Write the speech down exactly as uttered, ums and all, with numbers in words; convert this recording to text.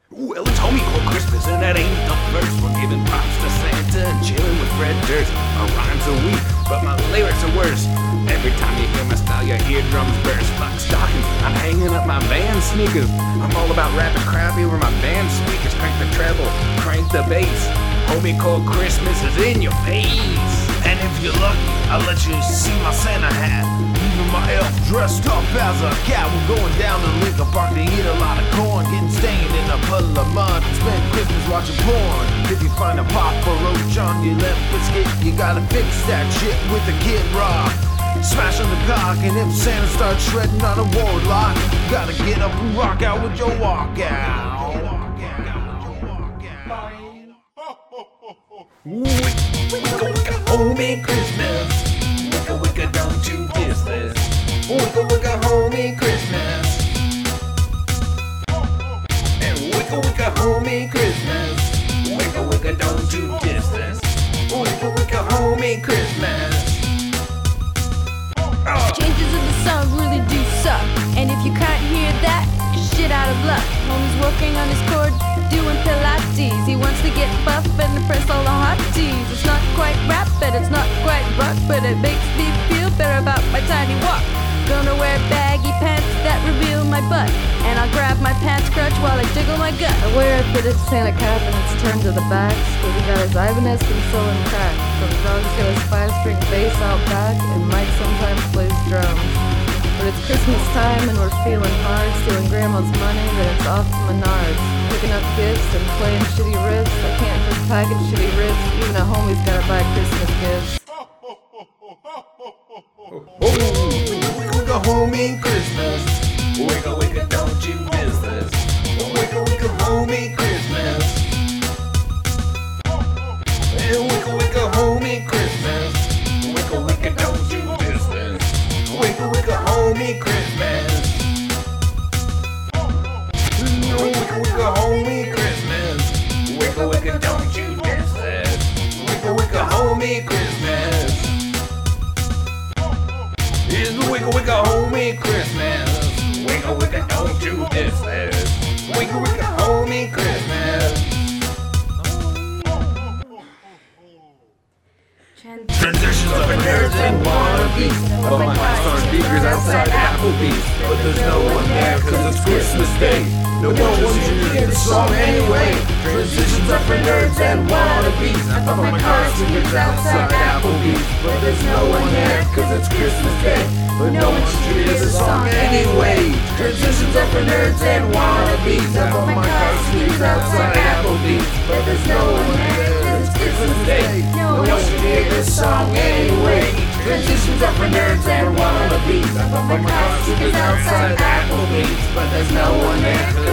Well, it's homie cold Christmas, and that ain't the first. We're giving props to Santa and chilling with Fred Durst. My rhymes are weak, but my lyrics are worse. Every time you hear my style, your eardrums burst. Fuck stockings, I'm hanging up my band sneakers. I'm all about rapping crappy over my band speakers. Crank the treble, crank the bass. Homie cold Christmas is in your face. And if you're lucky, I'll let you see my Santa hat. Even my elf dressed up as a cat. We're going down to Lincoln Park to eat a lot of corn, getting stained in a puddle of mud, and spend Christmas watching porn. If you find a Papa Roach on your left biscuit, you gotta fix that shit with the Kid Rock. Smash on the cock, and if Santa starts shredding on a warlock, you gotta get up and rock out with your walkout. Wicka wicka homie Christmas. Wicka wicka don't you diss this. Wicka wicka homie Christmas. And wicka wicka homie Christmas. Wicka wicka don't you diss this. Wicka wicka homie Christmas. Uh. Changes of the song really do suck, and if you can't hear that, you're shit out of luck. Homie's working on his chord, doing Pilates. He wants to get buff and impress all the hotties. It's not quite rap, but it's not quite rock, but it makes me feel better about my tiny walk. Gonna wear baggy pants that reveal my butt, and I'll grab my pants crotch while I jiggle my gut. I wear a fitted Santa cap and it's turned to the back, cause he got his Ibanez concealing crack. So the dog's got his five-string bass out back, and Mike sometimes plays drums. But it's Christmas time and we're feeling hard, stealing grandma's money, then it's off to Menards. Picking up gifts and playing shitty riffs. I can't just package shitty riffs, even a homie's gotta buy Christmas gifts. Wicka homie Christmas. Wicka wicka don't you diss this. Wicka wicka homie Christmas. And wicka wicka homie Christmas. Wicka wicka don't you diss this. Wicka wicka homie Christmas. No wicka wicka homie Christmas. Wicka wicka don't you diss this. Wicka wicka homie Christmas. It's the wicka wicka homie Christmas. Wicka wicka don't you diss this. Wicka wicka homie Christmas. Transitions of nerds and wannabes. But my five-star speakers outside Applebee's. But there's no one there cause it's Christmas Day. No one should hear the song anyway. Transitions are for nerds and wannabes. I thought my car speakers outside Applebee's. But there's no one there cause it's Christmas Day. But no one should hear the song anyway. Transitions are for nerds and wannabes. I thought my car speakers outside Applebee's. But there's no one there cause it's Christmas Day. No one should hear this song anyway. Transitions are for nerds and wannabes. I thought my car speakers outside Applebee's. But there's no one there.